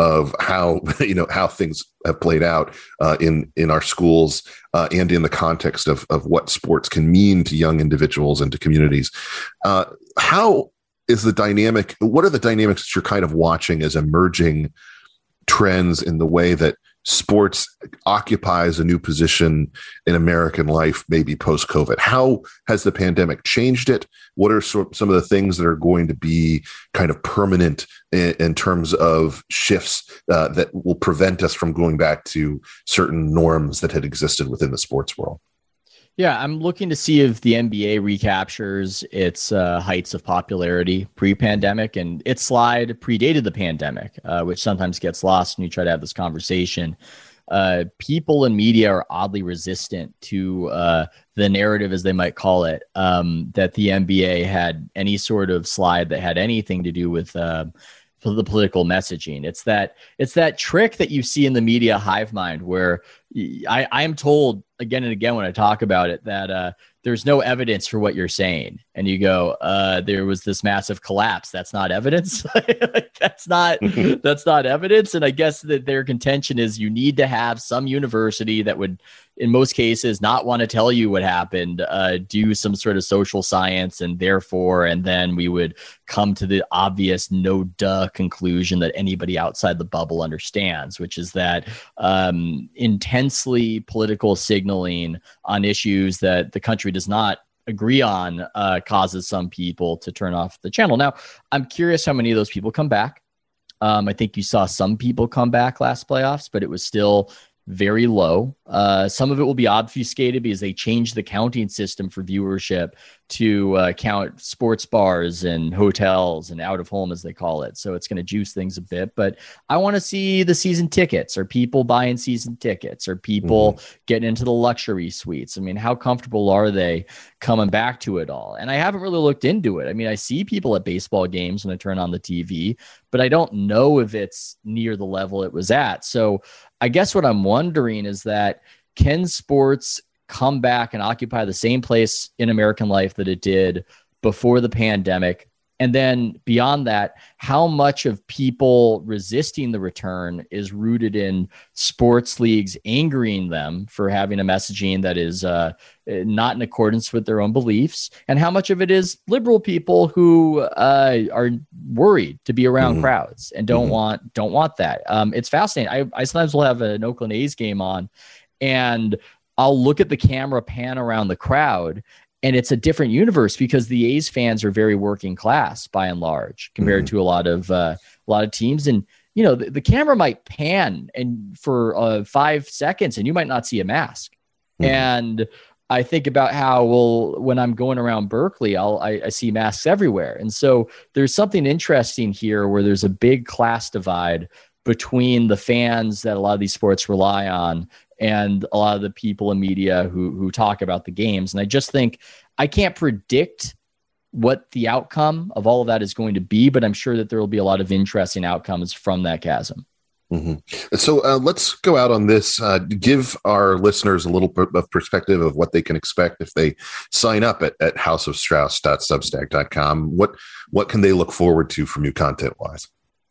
of how, you know, how things have played out uh, in, in our schools uh, and in the context of, of what sports can mean to young individuals and to communities. Uh, how is the dynamic, what are the dynamics that you're kind of watching as emerging trends in the way that sports occupies a new position in American life, maybe post-COVID? How has the pandemic changed it? What are sort, some of the things that are going to be kind of permanent in, in terms of shifts uh, that will prevent us from going back to certain norms that had existed within the sports world? Yeah, I'm looking to see if the N B A recaptures its uh, heights of popularity pre-pandemic, and its slide predated the pandemic, uh, which sometimes gets lost when you try to have this conversation. Uh, people in media are oddly resistant to uh, the narrative, as they might call it, um, that the N B A had any sort of slide that had anything to do with uh, the political messaging. It's that it's that trick that you see in the media hive mind, where I, I am told again and again when I talk about it that uh, there's no evidence for what you're saying, and you go, uh, "There was this massive collapse. That's not evidence. Like, that's not that's not evidence." And I guess that their contention is you need to have some university that would, in most cases, not want to tell you what happened, uh, do some sort of social science, and therefore, and then we would come to the obvious no duh conclusion that anybody outside the bubble understands, which is that um, intensely political signaling on issues that the country does not agree on uh, causes some people to turn off the channel. Now, I'm curious how many of those people come back. Um, I think you saw some people come back last playoffs, but it was still very low. Uh, some of it will be obfuscated because they changed the counting system for viewership to uh, count sports bars and hotels and out of home, as they call it. So it's going to juice things a bit. But I want to see the season tickets. Are people buying season tickets? Are people mm-hmm. getting into the luxury suites? I mean, how comfortable are they coming back to it all? And I haven't really looked into it. I mean, I see people at baseball games when I turn on the T V, but I don't know if it's near the level it was at. So I guess what I'm wondering is that, can sports come back and occupy the same place in American life that it did before the pandemic? And then beyond that, how much of people resisting the return is rooted in sports leagues angering them for having a messaging that is uh, not in accordance with their own beliefs? And how much of it is liberal people who uh, are worried to be around mm-hmm. crowds and don't mm-hmm. want don't want that? Um, it's fascinating. I, I sometimes will have an Oakland A's game on, and I'll look at the camera pan around the crowd, and it's a different universe because the A's fans are very working class by and large compared mm-hmm. to a lot of uh, a lot of teams. And, you know, the, the camera might pan and for uh, five seconds and you might not see a mask. Mm-hmm. And I think about how, well, when I'm going around Berkeley, I'll, I, I see masks everywhere. And so there's something interesting here where there's a big class divide between the fans that a lot of these sports rely on and a lot of the people in media who who talk about the games. And I just think I can't predict what the outcome of all of that is going to be, but I'm sure that there will be a lot of interesting outcomes from that chasm. Mm-hmm. So uh, let's go out on this. Uh, give our listeners a little bit of perspective of what they can expect if they sign up at, at house of strauss dot substack dot com. What, what can they look forward to from you content-wise?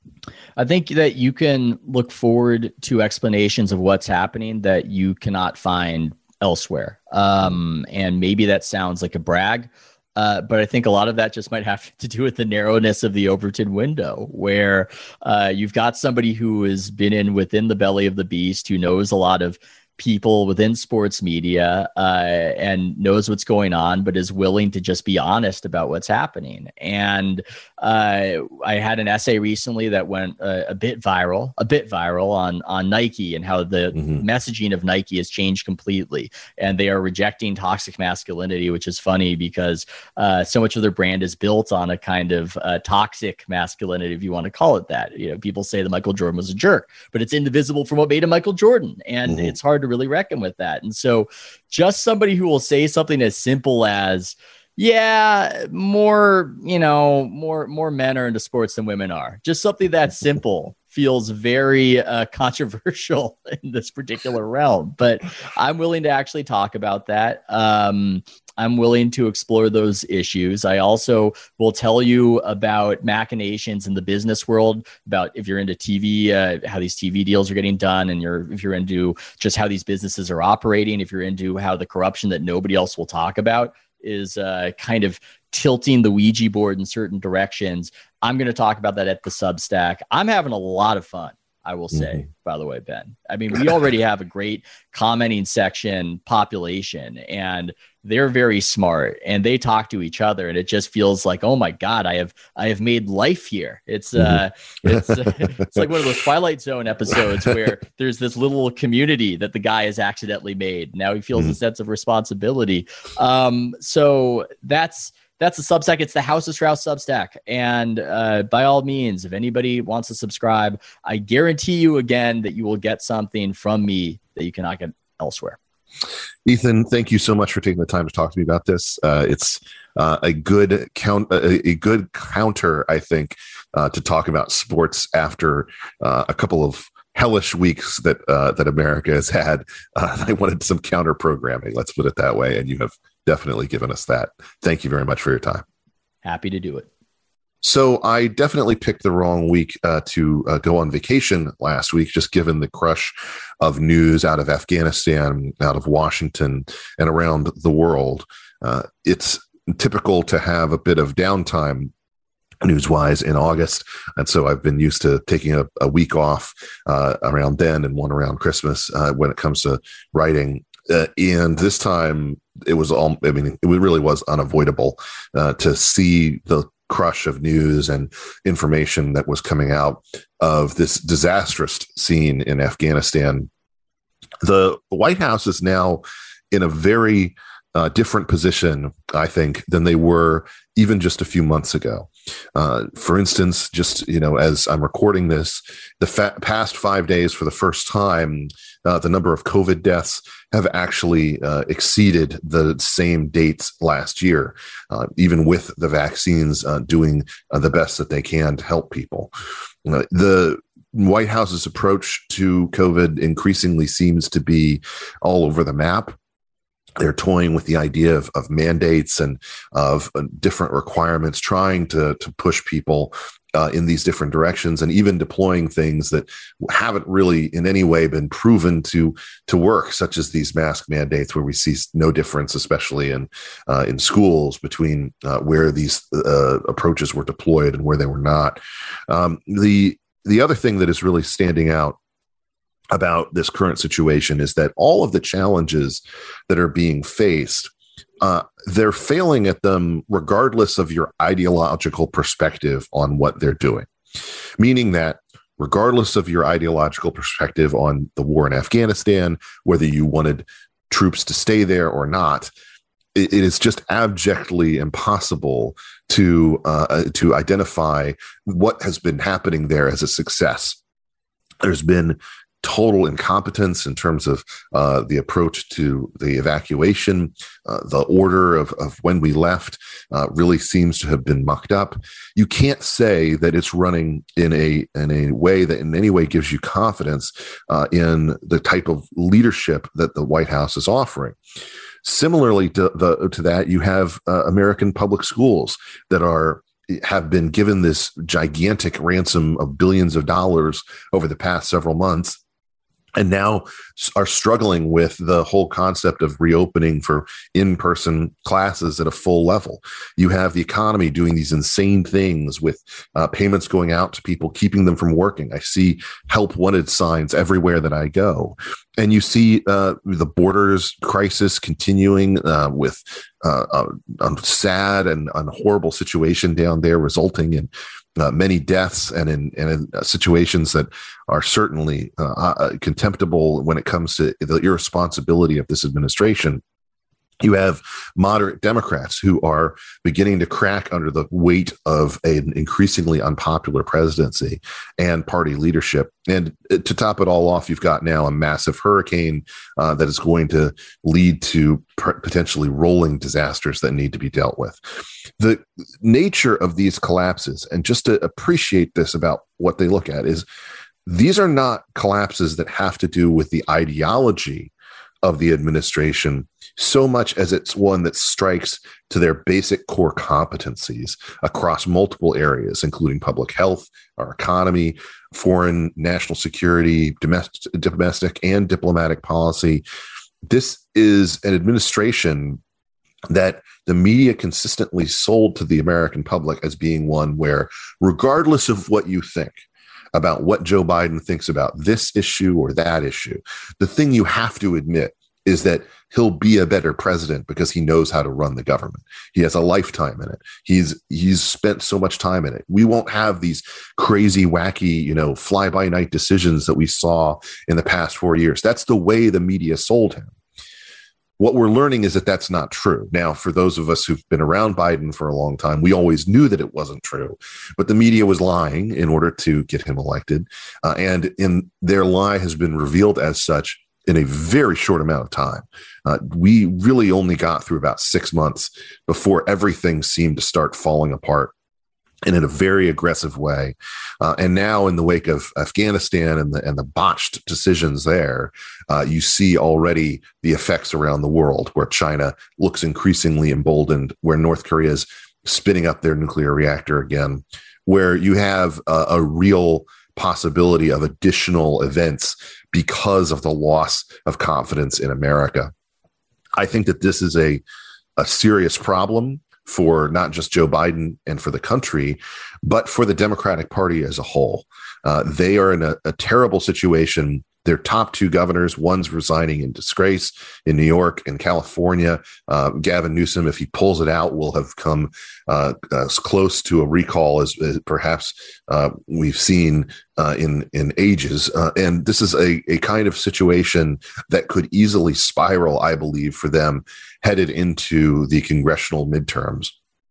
I think that you can look forward to explanations of what's happening that you cannot find elsewhere. Um, and maybe that sounds like a brag, uh, but I think a lot of that just might have to do with the narrowness of the Overton window, where uh, you've got somebody who has been in within the belly of the beast, who knows a lot of people within sports media uh, and knows what's going on, but is willing to just be honest about what's happening. And uh, I had an essay recently that went a, a bit viral, a bit viral on, on Nike and how the mm-hmm. messaging of Nike has changed completely. And they are rejecting toxic masculinity, which is funny because uh, so much of their brand is built on a kind of uh, toxic masculinity, if you want to call it that. You know, people say that Michael Jordan was a jerk, but it's indivisible from what made him Michael Jordan. And mm-hmm. it's hard to really reckon with that. And so just somebody who will say something as simple as, yeah, more, you know, more, more men are into sports than women are. Just something that simple feels very uh, controversial in this particular realm, but I'm willing to actually talk about that. Um, I'm willing to explore those issues. I also will tell you about machinations in the business world, about if you're into T V, uh, how these T V deals are getting done, and you're if you're into just how these businesses are operating, if you're into how the corruption that nobody else will talk about is uh, kind of tilting the Ouija board in certain directions. I'm going to talk about that at the Substack. I'm having a lot of fun, I will say, mm-hmm. by the way, Ben. I mean, we already have a great commenting section population, and they're very smart, and they talk to each other, and it just feels like, oh my God, I have I have made life here. It's uh, it's it's like one of those Twilight Zone episodes where there's this little community that the guy has accidentally made. Now he feels mm-hmm. a sense of responsibility. Um, so that's. That's the Substack. It's the House of Strauss Substack. And uh, by all means, if anybody wants to subscribe, I guarantee you again that you will get something from me that you cannot get elsewhere. Ethan, thank you so much for taking the time to talk to me about this. Uh, it's uh, a good count, a, a good counter, I think, uh, to talk about sports after uh, a couple of hellish weeks that uh, that America has had. Uh, I wanted some counter programming. Let's put it that way, and you have definitely given us that. Thank you very much for your time. Happy to do it. So I definitely picked the wrong week uh, to uh, go on vacation last week, just given the crush of news out of Afghanistan, out of Washington, and around the world. Uh, it's typical to have a bit of downtime news-wise in August, and so I've been used to taking a, a week off uh, around then and one around Christmas uh, when it comes to writing. Uh, and this time it was all, I mean, it really was unavoidable uh, to see the crush of news and information that was coming out of this disastrous scene in Afghanistan. The White House is now in a very uh, different position, I think, than they were even just a few months ago. Uh, for instance, just, you know, as I'm recording this, the fa- past five days for the first time, uh, the number of COVID deaths have actually uh, exceeded the same dates last year, uh, even with the vaccines uh, doing uh, the best that they can to help people. Uh, the White House's approach to COVID increasingly seems to be all over the map. They're toying with the idea of, of mandates and of uh, different requirements, trying to, to push people uh, in these different directions, and even deploying things that haven't really in any way been proven to to work, such as these mask mandates, where we see no difference, especially in uh, in schools, between uh, where these uh, approaches were deployed and where they were not. Um, the the other thing that is really standing out about this current situation is that all of the challenges that are being faced, uh, they're failing at them regardless of your ideological perspective on what they're doing. Meaning that regardless of your ideological perspective on the war in Afghanistan, whether you wanted troops to stay there or not, it, it is just abjectly impossible to uh, to identify what has been happening there as a success. There's been total incompetence in terms of uh, the approach to the evacuation. Uh, the order of, of when we left uh, really seems to have been mucked up. You can't say that it's running in a in a way that in any way gives you confidence uh, in the type of leadership that the White House is offering. Similarly to the to that, you have uh, American public schools that are have been given this gigantic ransom of billions of dollars over the past several months, and now are struggling with the whole concept of reopening for in-person classes at a full level. You have the economy doing these insane things with uh, payments going out to people, keeping them from working. I see help wanted signs everywhere that I go. And you see uh, the borders crisis continuing uh, with uh, a, a sad and, and horrible situation down there, resulting in Uh, many deaths and in, and in uh, situations that are certainly uh, uh, contemptible when it comes to the irresponsibility of this administration. You have moderate Democrats who are beginning to crack under the weight of an increasingly unpopular presidency and party leadership. And to top it all off, you've got now a massive hurricane uh, that is going to lead to p- potentially rolling disasters that need to be dealt with. The nature of these collapses, and just to appreciate this about what they look at, is these are not collapses that have to do with the ideology of the administration so much as it's one that strikes to their basic core competencies across multiple areas, including public health, our economy, foreign national security, domestic, domestic and diplomatic policy. This is an administration that the media consistently sold to the American public as being one where, regardless of what you think about what Joe Biden thinks about this issue or that issue, the thing you have to admit is that he'll be a better president because he knows how to run the government. He has a lifetime in it. He's he's spent so much time in it. We won't have these crazy, wacky, you know, fly-by-night decisions that we saw in the past four years. That's the way the media sold him. What we're learning is that that's not true. Now, for those of us who've been around Biden for a long time, we always knew that it wasn't true, but the media was lying in order to get him elected. Uh, and in their lie has been revealed as such in a very short amount of time. Uh, we really only got through about six months before everything seemed to start falling apart, and in a very aggressive way. Uh, and now in the wake of Afghanistan and the and the botched decisions there, uh, you see already the effects around the world, where China looks increasingly emboldened, where North Korea is spinning up their nuclear reactor again, where you have a, a real possibility of additional events because of the loss of confidence in America. I think that this is a, a serious problem for not just Joe Biden and for the country, but for the Democratic Party as a whole. Uh, they are in a, a terrible situation. Their top two governors, one's resigning in disgrace in New York and California. Uh, Gavin Newsom, if he pulls it out, will have come uh, as close to a recall as, as perhaps uh, we've seen uh, in in ages. Uh, and this is a, a kind of situation that could easily spiral, I believe, for them headed into the congressional midterms.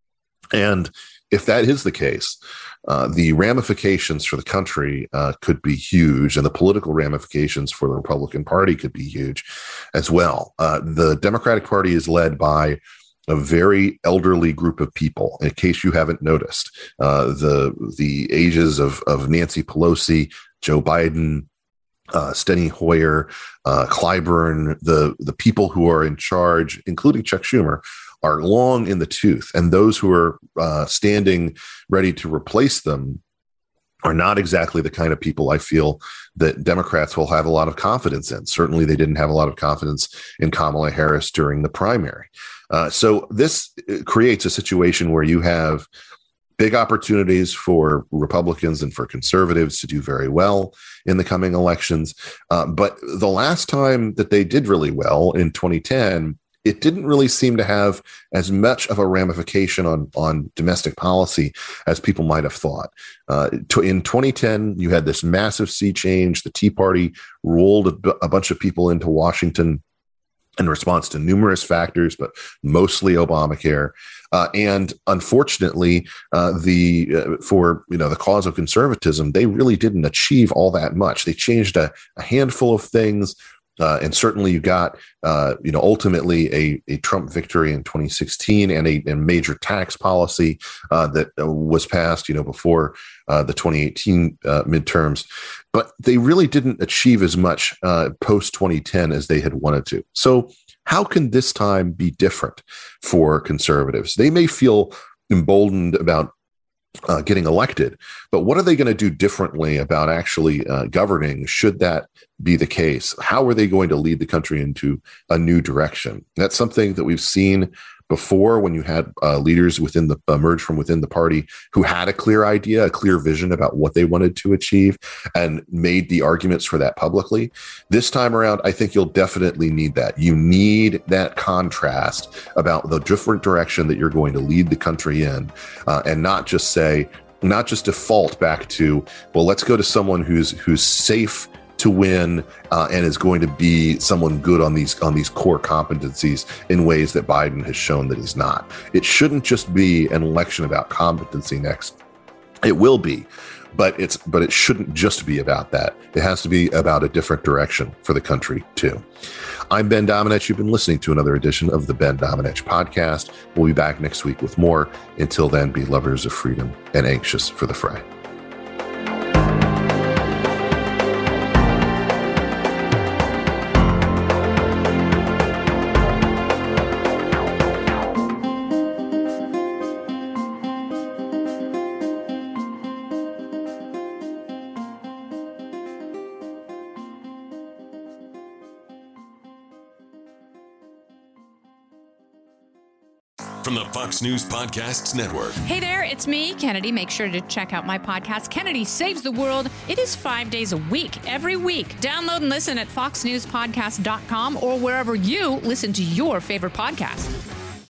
And if that is the case, uh, the ramifications for the country uh, could be huge, and the political ramifications for the Republican Party could be huge as well. Uh, the Democratic Party is led by a very elderly group of people. In case you haven't noticed, uh, the the ages of of Nancy Pelosi, Joe Biden, Uh, Steny Hoyer, uh, Clyburn, the, the people who are in charge, including Chuck Schumer, are long in the tooth. And those who are uh, standing ready to replace them are not exactly the kind of people I feel that Democrats will have a lot of confidence in. Certainly, they didn't have a lot of confidence in Kamala Harris during the primary. Uh, so this creates a situation where you have big opportunities for Republicans and for conservatives to do very well in the coming elections. Uh, but the last time that they did really well, in twenty ten, it didn't really seem to have as much of a ramification on, on domestic policy as people might have thought. Uh, to, in twenty ten, you had this massive sea change. The Tea Party rolled a, b- a bunch of people into Washington in response to numerous factors, but mostly Obamacare. Uh, and unfortunately, uh, the uh, for you know the cause of conservatism, they really didn't achieve all that much. They changed a, a handful of things, uh, and certainly you got uh, you know ultimately a, a Trump victory in twenty sixteen and a, a major tax policy uh, that was passed you know before uh, the twenty eighteen uh, midterms. But they really didn't achieve as much uh, post twenty ten as they had wanted to. So how can this time be different for conservatives? They may feel emboldened about uh, getting elected, but what are they going to do differently about actually uh, governing should that be the case? How are they going to lead the country into a new direction? That's something that we've seen before when you had uh, leaders within the emerge from within the party who had a clear idea, a clear vision about what they wanted to achieve and made the arguments for that publicly. This time around, I think you'll definitely need that. You need that contrast about the different direction that you're going to lead the country in, uh, and not just say, not just default back to, well, let's go to someone who's who's safe to win uh, and is going to be someone good on these on these core competencies in ways that Biden has shown that he's not. It shouldn't just be an election about competency next. It will be, but it's but it shouldn't just be about that. It has to be about a different direction for the country too. I'm Ben Domenech. You've been listening to another edition of the Ben Domenech Podcast. We'll be back next week with more. Until then, be lovers of freedom and anxious for the fray. from the Fox News Podcasts Network. Hey there, it's me, Kennedy. Make sure to check out my podcast, Kennedy Saves the World. It is five days a week, every week. Download and listen at fox news podcast dot com or wherever you listen to your favorite podcast.